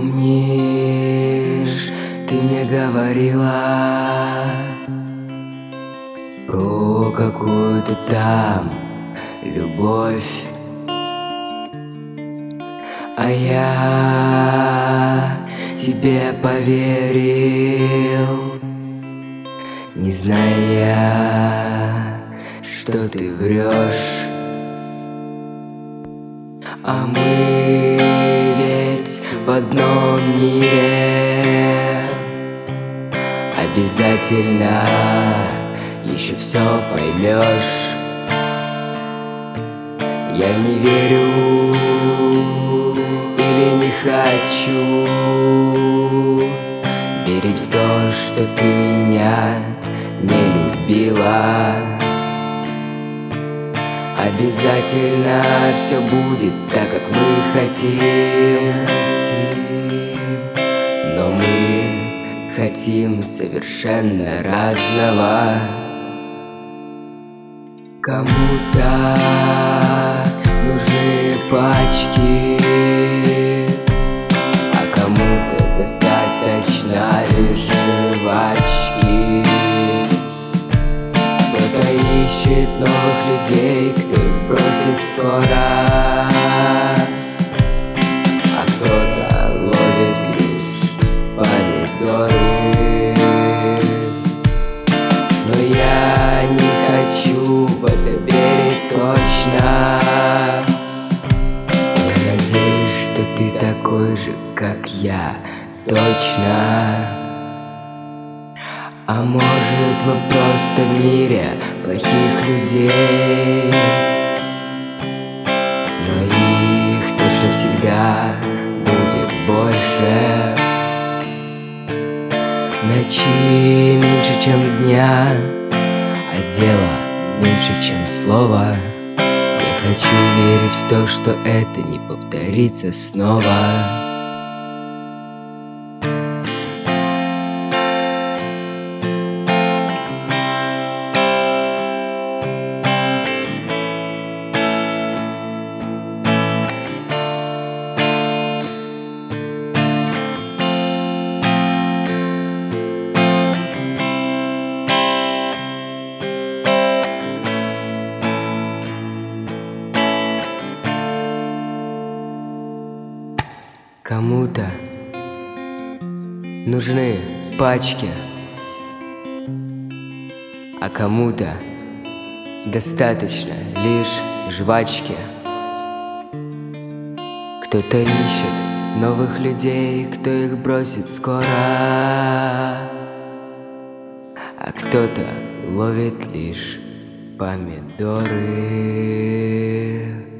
Помнишь, ты мне говорила про какую-то там любовь, а я тебе поверил, не зная, что ты врешь. А мы ведь в одном мире, обязательно еще все поймешь. Я не верю или не хочу верить в то, что ты меня не любила. Обязательно все будет так, как мы хотим, но мы хотим совершенно разного. Кому-то нужны пачки, а кому-то достаточно лишь жвачки. Кто-то ищет новых людей, кто их бросит скоро, а кто-то ловит лишь помидоры. Но я не хочу в это верить точно. Я надеюсь, что ты такой же, как я, точно. А может, мы просто в мире плохих людей, но их точно всегда будет больше. Ночи меньше, чем дня, а дела меньше, чем слова. Я хочу верить в то, что это не повторится снова. Кому-то нужны пачки, а кому-то достаточно лишь жвачки. Кто-то ищет новых людей, кто их бросит скоро, а кто-то ловит лишь помидоры.